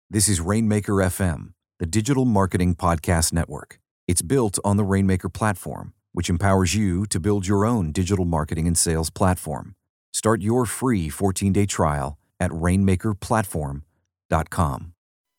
This is Rainmaker FM, the digital marketing podcast network. It's built on the Rainmaker platform, which empowers you to build your own digital marketing and sales platform. Start your free 14-day trial at rainmakerplatform.com.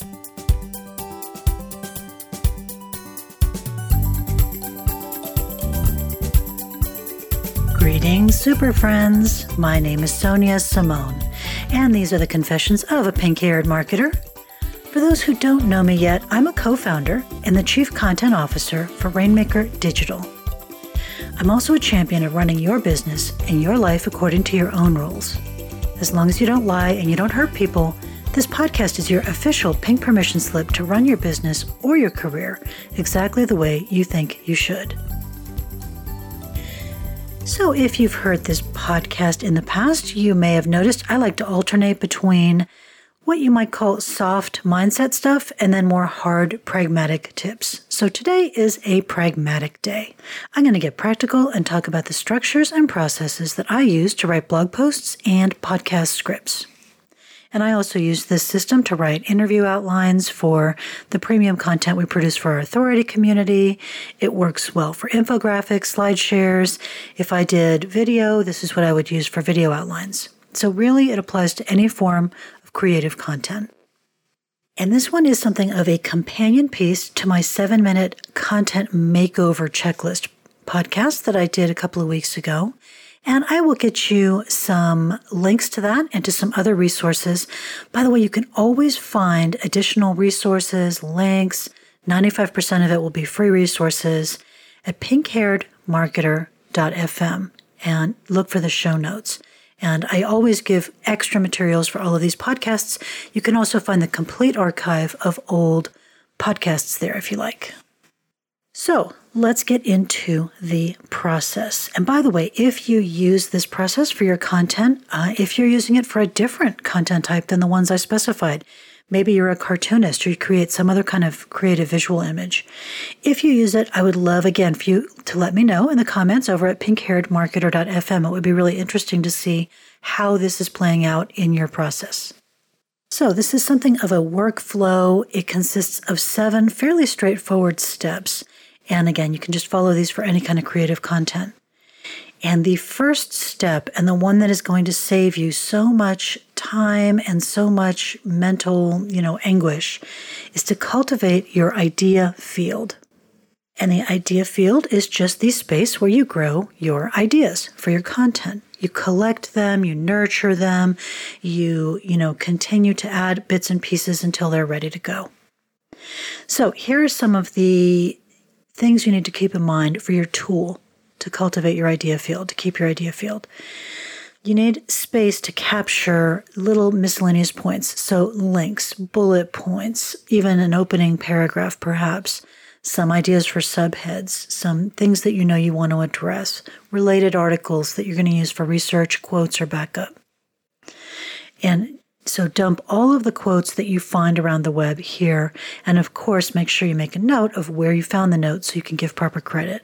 Greetings, super friends. My name is Sonia Simone, and these are the confessions of a pink-haired marketer. For those who don't know me yet, I'm a co-founder and the Chief Content Officer for Rainmaker Digital. I'm also a champion of running your business and your life according to your own rules. As long as you don't lie and you don't hurt people, this podcast is your official pink permission slip to run your business or your career exactly the way you think you should. So if you've heard this podcast in the past, you may have noticed I like to alternate between what you might call soft mindset stuff and then more hard pragmatic tips. So today is a pragmatic day. I'm going to get practical and talk about the structures and processes that I use to write blog posts and podcast scripts. And I also use this system to write interview outlines for the premium content we produce for our authority community. It works well for infographics, slide shares. If I did video, this is what I would use for video outlines. So really, it applies to any form of creative content. And this one is something of a companion piece to my 7-minute content makeover checklist podcast that I did a couple of weeks ago. And I will get you some links to that and to some other resources. By the way, you can always find additional resources, links. 95% of it will be free resources at pinkhairedmarketer.fm, and look for the show notes. And I always give extra materials for all of these podcasts. You can also find the complete archive of old podcasts there if you like. So let's get into the process. And by the way, if you use this process for your content, if you're using it for a different content type than the ones I specified, maybe you're a cartoonist or you create some other kind of creative visual image. If you use it, I would love, again, for you to let me know in the comments over at pinkhairedmarketer.fm. It would be really interesting to see how this is playing out in your process. So this is something of a workflow. It consists of 7 fairly straightforward steps. And again, you can just follow these for any kind of creative content. And the first step, and the one that is going to save you so much time and so much mental, anguish, is to cultivate your idea field. And the idea field is just the space where you grow your ideas for your content. You collect them, you nurture them, you continue to add bits and pieces until they're ready to go. So here are some of the things you need to keep in mind for your tool to cultivate your idea field, to keep your idea field. You need space to capture little miscellaneous points, so links, bullet points, even an opening paragraph perhaps, some ideas for subheads, some things that you want to address, related articles that you're going to use for research, quotes, or backup. And so dump all of the quotes that you find around the web here, and of course, make sure you make a note of where you found the notes so you can give proper credit.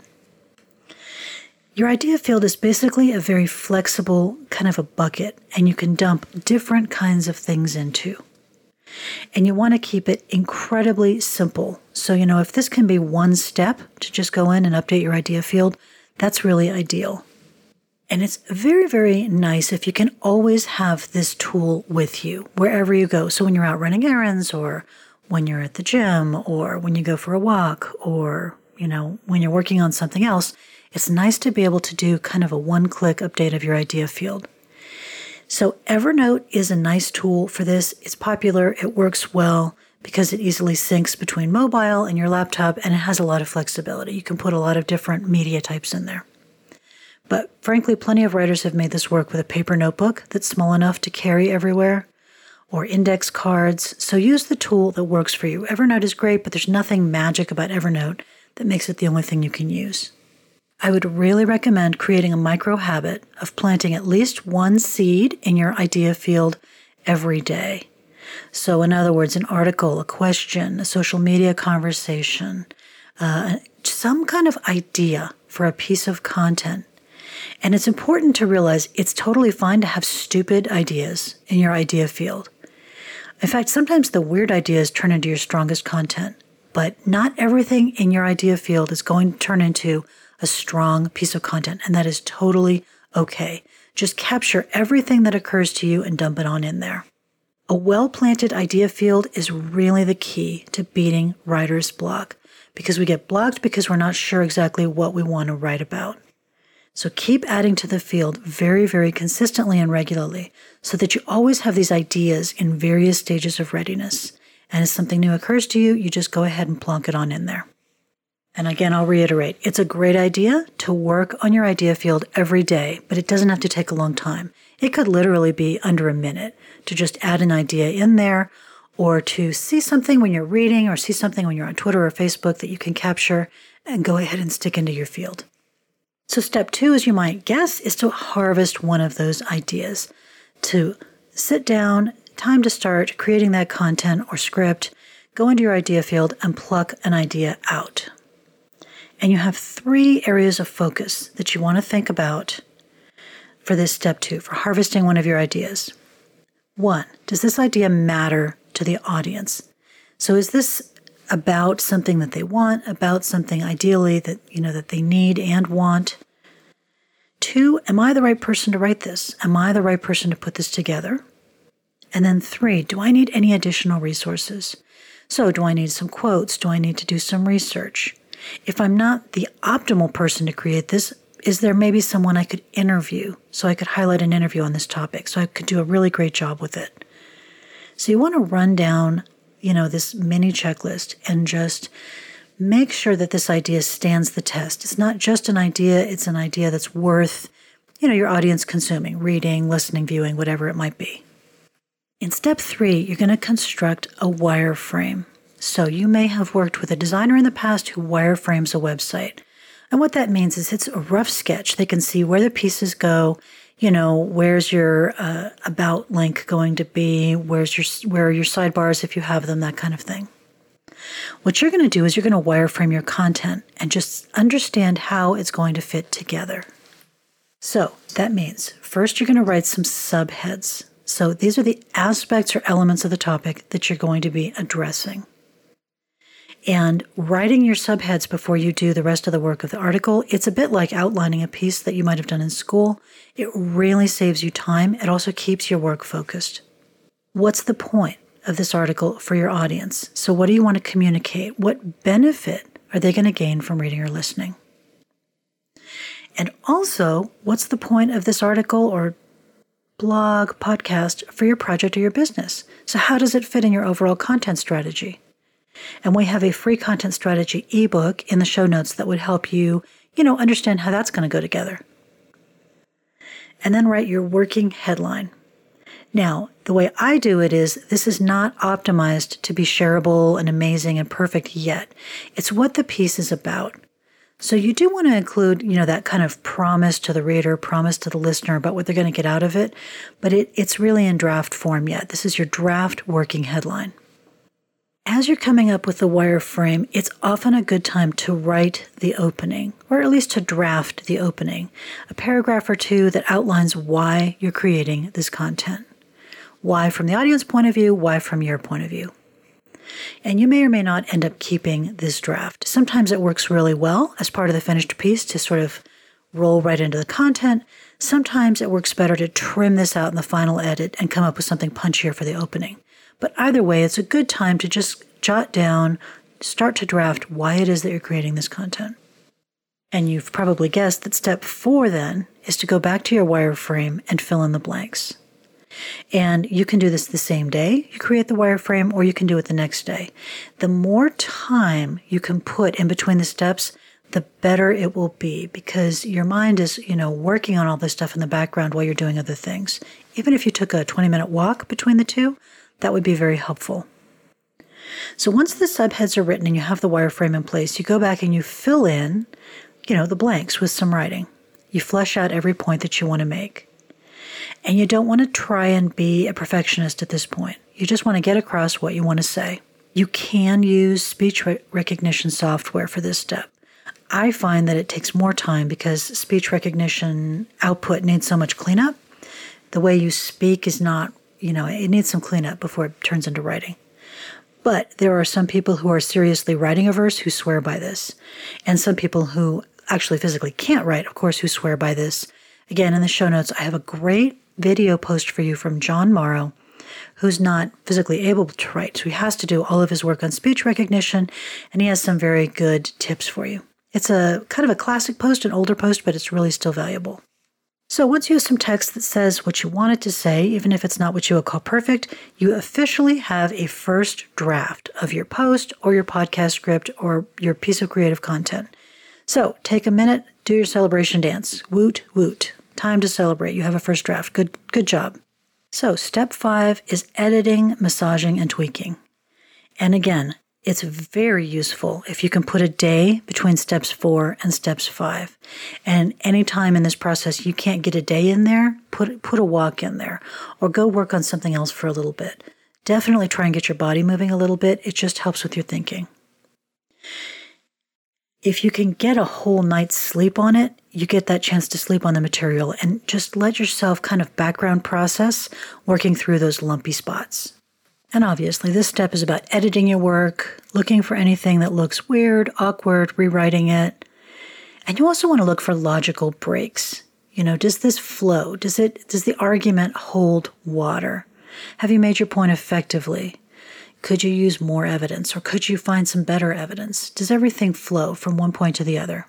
Your idea field is basically a very flexible kind of a bucket, and you can dump different kinds of things into. And you want to keep it incredibly simple. So, if this can be one step to just go in and update your idea field, that's really ideal. And it's very, very nice if you can always have this tool with you wherever you go. So when you're out running errands, or when you're at the gym, or when you go for a walk, or, when you're working on something else, it's nice to be able to do kind of a one-click update of your idea field. So Evernote is a nice tool for this. It's popular. It works well because it easily syncs between mobile and your laptop, and it has a lot of flexibility. You can put a lot of different media types in there. But frankly, plenty of writers have made this work with a paper notebook that's small enough to carry everywhere, or index cards. So use the tool that works for you. Evernote is great, but there's nothing magic about Evernote that makes it the only thing you can use. I would really recommend creating a micro habit of planting at least one seed in your idea field every day. So in other words, an article, a question, a social media conversation, some kind of idea for a piece of content. And it's important to realize it's totally fine to have stupid ideas in your idea field. In fact, sometimes the weird ideas turn into your strongest content, but not everything in your idea field is going to turn into a strong piece of content, and that is totally okay. Just capture everything that occurs to you and dump it on in there. A well-planted idea field is really the key to beating writer's block, because we get blocked because we're not sure exactly what we want to write about. So keep adding to the field very, very consistently and regularly so that you always have these ideas in various stages of readiness. And as something new occurs to you, you just go ahead and plonk it on in there. And again, I'll reiterate, it's a great idea to work on your idea field every day, but it doesn't have to take a long time. It could literally be under a minute to just add an idea in there, or to see something when you're reading or see something when you're on Twitter or Facebook that you can capture and go ahead and stick into your field. So step 2, as you might guess, is to harvest one of those ideas. To sit down, time to start creating that content or script, go into your idea field and pluck an idea out. And you have 3 areas of focus that you want to think about for this step 2, for harvesting one of your ideas. 1, does this idea matter to the audience? So is this about something that they want, about something ideally that, that they need and want? 2, am I the right person to write this? Am I the right person to put this together? And then 3, do I need any additional resources? So do I need some quotes? Do I need to do some research? If I'm not the optimal person to create this, is there maybe someone I could interview so I could highlight an interview on this topic so I could do a really great job with it? So you want to run down, this mini checklist and just make sure that this idea stands the test. It's not just an idea, it's an idea that's worth, your audience consuming, reading, listening, viewing, whatever it might be. In step 3, you're going to construct a wireframe. So you may have worked with a designer in the past who wireframes a website. And what that means is it's a rough sketch. They can see where the pieces go. Where's your about link going to be? Where are your sidebars if you have them, that kind of thing. What you're going to do is you're going to wireframe your content and just understand how it's going to fit together. So that means first you're going to write some subheads. So these are the aspects or elements of the topic that you're going to be addressing. And writing your subheads before you do the rest of the work of the article, it's a bit like outlining a piece that you might have done in school. It really saves you time. It also keeps your work focused. What's the point of this article for your audience? So what do you want to communicate? What benefit are they going to gain from reading or listening? And also, what's the point of this article or blog, podcast for your project or your business? So how does it fit in your overall content strategy? And we have a free content strategy ebook in the show notes that would help you, understand how that's going to go together. And then write your working headline. Now, the way I do it is this is not optimized to be shareable and amazing and perfect yet. It's what the piece is about. So you do want to include, that kind of promise to the reader, promise to the listener about what they're going to get out of it, but it's really in draft form yet. This is your draft working headline. As you're coming up with the wireframe, it's often a good time to write the opening, or at least to draft the opening, a paragraph or 2 that outlines why you're creating this content. Why from the audience point of view, why from your point of view. And you may or may not end up keeping this draft. Sometimes it works really well as part of the finished piece to sort of roll right into the content. Sometimes it works better to trim this out in the final edit and come up with something punchier for the opening. But either way, it's a good time to just jot down, start to draft why it is that you're creating this content. And you've probably guessed that step 4 then is to go back to your wireframe and fill in the blanks. And you can do this the same day you create the wireframe, or you can do it the next day. The more time you can put in between the steps, the better it will be, because your mind is, working on all this stuff in the background while you're doing other things. Even if you took a 20-minute walk between the two, that would be very helpful. So once the subheads are written and you have the wireframe in place, you go back and you fill in, the blanks with some writing. You flesh out every point that you want to make. And you don't want to try and be a perfectionist at this point. You just want to get across what you want to say. You can use speech recognition software for this step. I find that it takes more time because speech recognition output needs so much cleanup. The way you speak is not, it needs some cleanup before it turns into writing. But there are some people who are seriously writing a verse who swear by this. And some people who actually physically can't write, of course, who swear by this. Again, in the show notes, I have a great video post for you from John Morrow, who's not physically able to write. So he has to do all of his work on speech recognition, and he has some very good tips for you. It's a kind of a classic post, an older post, but it's really still valuable. So once you have some text that says what you want it to say, even if it's not what you would call perfect, you officially have a first draft of your post or your podcast script or your piece of creative content. So take a minute, do your celebration dance. Woot, woot. Time to celebrate. You have a first draft. Good job. So step 5 is editing, massaging, and tweaking. And again, it's very useful if you can put a day between steps 4 and steps 5. And anytime in this process you can't get a day in there, put a walk in there or go work on something else for a little bit. Definitely try and get your body moving a little bit. It just helps with your thinking. If you can get a whole night's sleep on it, you get that chance to sleep on the material and just let yourself kind of background process working through those lumpy spots. And obviously, this step is about editing your work, looking for anything that looks weird, awkward, rewriting it. And you also want to look for logical breaks. Does this flow? Does the argument hold water? Have you made your point effectively? Could you use more evidence, or could you find some better evidence? Does everything flow from one point to the other?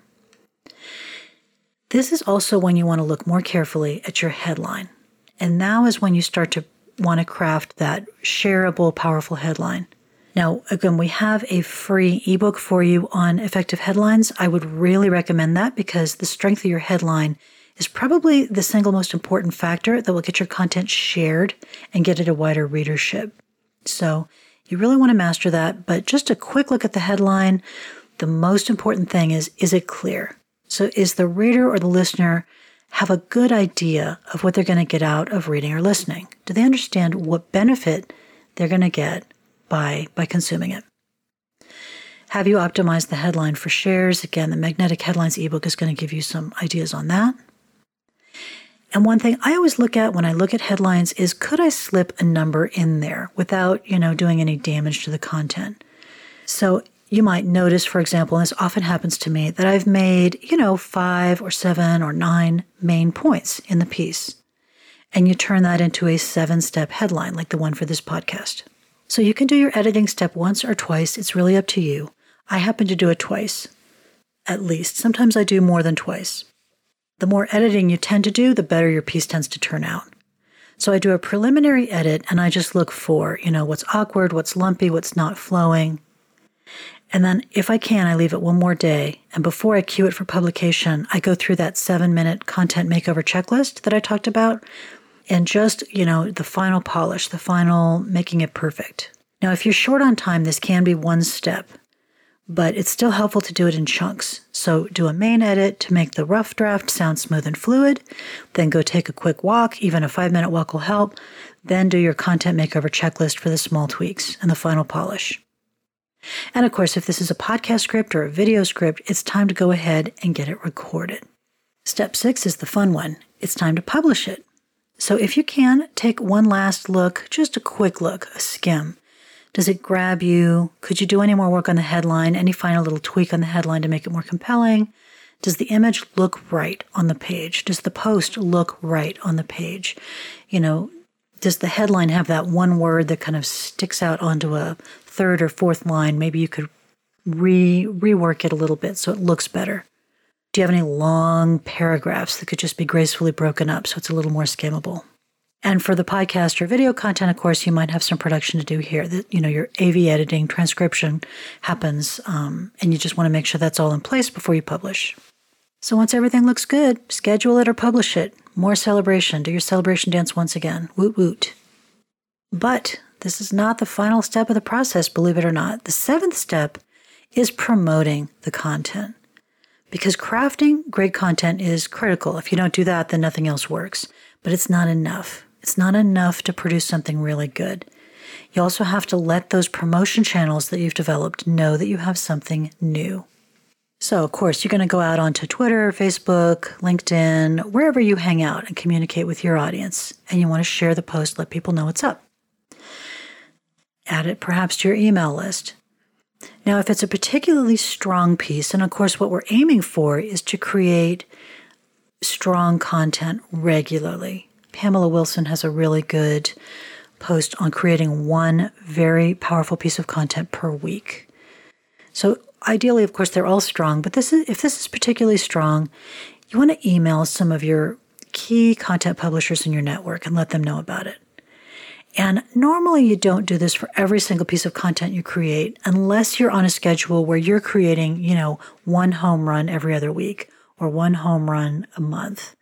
This is also when you want to look more carefully at your headline. And now is when you start to want to craft that shareable, powerful headline. Now, again, we have a free ebook for you on effective headlines. I would really recommend that because the strength of your headline is probably the single most important factor that will get your content shared and get it a wider readership. So you really want to master that, but just a quick look at the headline. The most important thing is it clear? So is the reader or the listener have a good idea of what they're going to get out of reading or listening? Do they understand what benefit they're going to get by consuming it? Have you optimized the headline for shares? Again, the Magnetic Headlines ebook is going to give you some ideas on that. And one thing I always look at when I look at headlines is, could I slip a number in there without, doing any damage to the content? So you might notice, for example, and this often happens to me, that I've made, 5 or 7 or 9 main points in the piece. And you turn that into a 7-step headline, like the one for this podcast. So you can do your editing step once or twice. It's really up to you. I happen to do it twice, at least. Sometimes I do more than twice. The more editing you tend to do, the better your piece tends to turn out. So I do a preliminary edit, and I just look for, what's awkward, what's lumpy, what's not flowing. And then if I can, I leave it one more day. And before I cue it for publication, I go through that 7-minute content makeover checklist that I talked about and just, the final polish, the final making it perfect. Now, if you're short on time, this can be one step, but it's still helpful to do it in chunks. So do a main edit to make the rough draft sound smooth and fluid, then go take a quick walk, even a 5-minute walk will help, then do your content makeover checklist for the small tweaks and the final polish. And of course, if this is a podcast script or a video script, it's time to go ahead and get it recorded. Step 6 is the fun one. It's time to publish it. So if you can, take one last look, just a quick look, a skim. Does it grab you? Could you do any more work on the headline? Any final little tweak on the headline to make it more compelling? Does the image look right on the page? Does the post look right on the page? Does the headline have that one word that kind of sticks out onto a 3rd or 4th line? Maybe you could rework it a little bit so it looks better. Do you have any long paragraphs that could just be gracefully broken up so it's a little more skimmable? And for the podcast or video content, of course, you might have some production to do here. That your AV editing, transcription happens, and you just want to make sure that's all in place before you publish. So once everything looks good, schedule it or publish it. More celebration. Do your celebration dance once again. Woot woot. But this is not the final step of the process, believe it or not. The 7th step is promoting the content. Because crafting great content is critical. If you don't do that, then nothing else works. But it's not enough. It's not enough to produce something really good. You also have to let those promotion channels that you've developed know that you have something new. So, of course, you're going to go out onto Twitter, Facebook, LinkedIn, wherever you hang out and communicate with your audience. And you want to share the post, let people know what's up. Add it perhaps to your email list. Now, if it's a particularly strong piece, and of course what we're aiming for is to create strong content regularly. Pamela Wilson has a really good post on creating one very powerful piece of content per week. So ideally, of course, they're all strong, but if this is particularly strong, you want to email some of your key content publishers in your network and let them know about it. And normally you don't do this for every single piece of content you create unless you're on a schedule where you're creating, one home run every other week or one home run a month.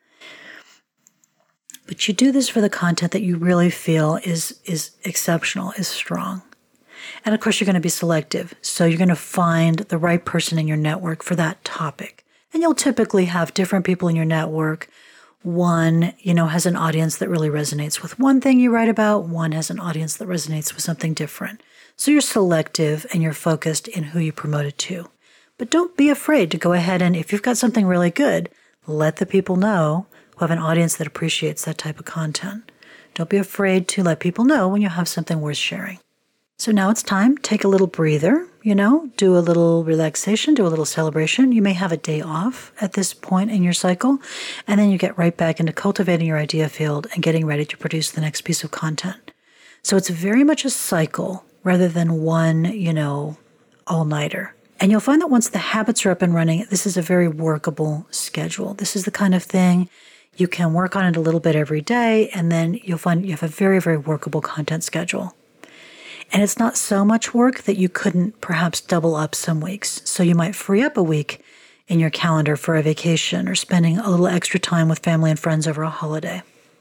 But you do this for the content that you really feel is exceptional, is strong. And of course, you're going to be selective. So you're going to find the right person in your network for that topic. And you'll typically have different people in your network. One, has an audience that really resonates with one thing you write about. One has an audience that resonates with something different. So you're selective and you're focused in who you promote it to. But don't be afraid to go ahead and, if you've got something really good, let the people know who have an audience that appreciates that type of content. Don't be afraid to let people know when you have something worth sharing. So now it's time, take a little breather, do a little relaxation, do a little celebration. You may have a day off at this point in your cycle, and then you get right back into cultivating your idea field and getting ready to produce the next piece of content. So it's very much a cycle rather than one, all-nighter. And you'll find that once the habits are up and running, this is a very workable schedule. This is the kind of thing you can work on it a little bit every day, and then you'll find you have a very, very workable content schedule. And it's not so much work that you couldn't perhaps double up some weeks. So you might free up a week in your calendar for a vacation or spending a little extra time with family and friends over a holiday.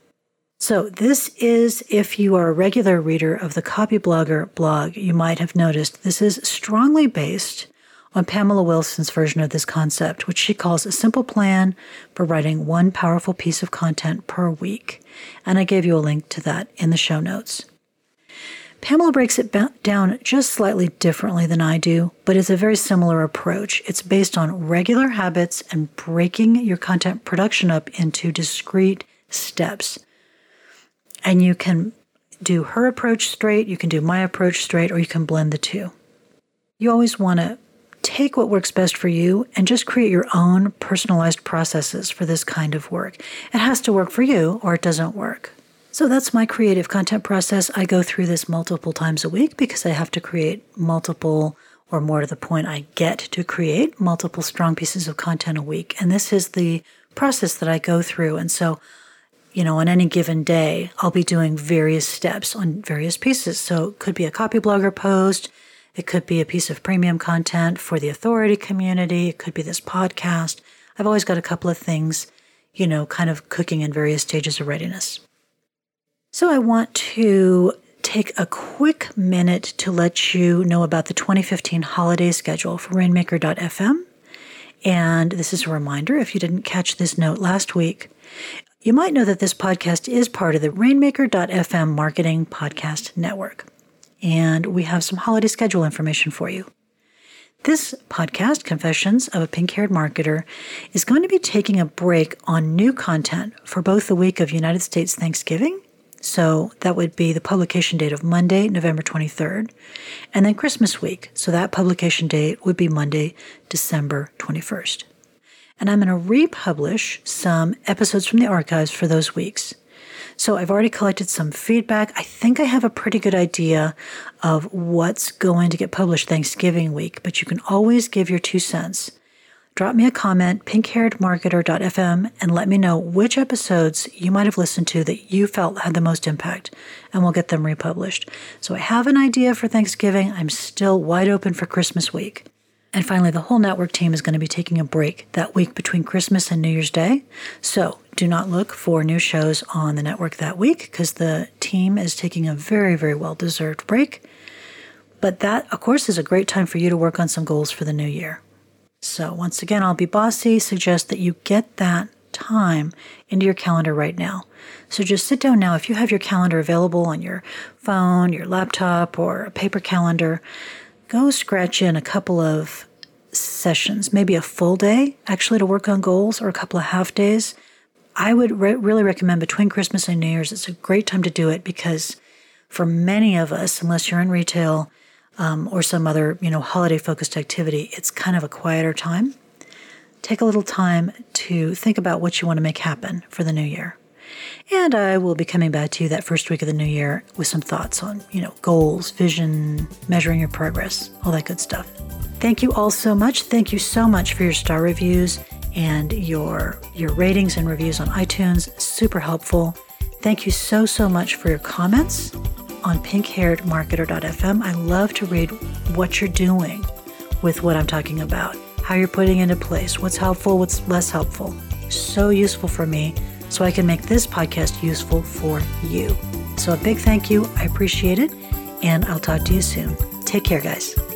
So this is, if you are a regular reader of the Copyblogger blog, you might have noticed this is strongly based on Pamela Wilson's version of this concept, which she calls a simple plan for writing one powerful piece of content per week. And I gave you a link to that in the show notes. Pamela breaks it down just slightly differently than I do, but it's a very similar approach. It's based on regular habits and breaking your content production up into discrete steps. And you can do her approach straight, you can do my approach straight, or you can blend the two. You always want to take what works best for you and just create your own personalized processes for this kind of work. It has to work for you or it doesn't work. So that's my creative content process. I go through this multiple times a week because I have to create multiple, or more to the point, I get to create multiple strong pieces of content a week. And this is the process that I go through. And so, on any given day, I'll be doing various steps on various pieces. So it could be a Copyblogger post. It could be a piece of premium content for the authority community. It could be this podcast. I've always got a couple of things, kind of cooking in various stages of readiness. So I want to take a quick minute to let you know about the 2015 holiday schedule for Rainmaker.fm. And this is a reminder, if you didn't catch this note last week, you might know that this podcast is part of the Rainmaker.fm Marketing Podcast Network. And we have some holiday schedule information for you. This podcast, Confessions of a Pink-Haired Marketer, is going to be taking a break on new content for both the week of United States Thanksgiving. So that would be the publication date of Monday, November 23rd, and then Christmas week. So that publication date would be Monday, December 21st. And I'm going to republish some episodes from the archives for those weeks. So I've already collected some feedback. I think I have a pretty good idea of what's going to get published Thanksgiving week, but you can always give your 2 cents. Drop me a comment, pinkhairedmarketer.fm, and let me know which episodes you might have listened to that you felt had the most impact, and we'll get them republished. So I have an idea for Thanksgiving. I'm still wide open for Christmas week. And finally, the whole network team is going to be taking a break that week between Christmas and New Year's Day. So do not look for new shows on the network that week because the team is taking a very, very well-deserved break. But that, of course, is a great time for you to work on some goals for the new year. So once again, I'll be bossy, suggest that you get that time into your calendar right now. So just sit down now. If you have your calendar available on your phone, your laptop, or a paper calendar, go scratch in a couple of sessions, maybe a full day actually to work on goals or a couple of half days, I would really recommend between Christmas and New Year's. It's a great time to do it because for many of us, unless you're in retail or some other, holiday-focused activity, it's kind of a quieter time. Take a little time to think about what you want to make happen for the new year. And I will be coming back to you that first week of the new year with some thoughts on, goals, vision, measuring your progress, all that good stuff. Thank you all so much. Thank you so much for your star reviews and your ratings and reviews on iTunes. Super helpful. Thank you so, so much for your comments on pinkhairedmarketer.fm. I love to read what you're doing with what I'm talking about, how you're putting it into place, what's helpful, what's less helpful. So useful for me, so I can make this podcast useful for you. So a big thank you. I appreciate it, and I'll talk to you soon. Take care, guys.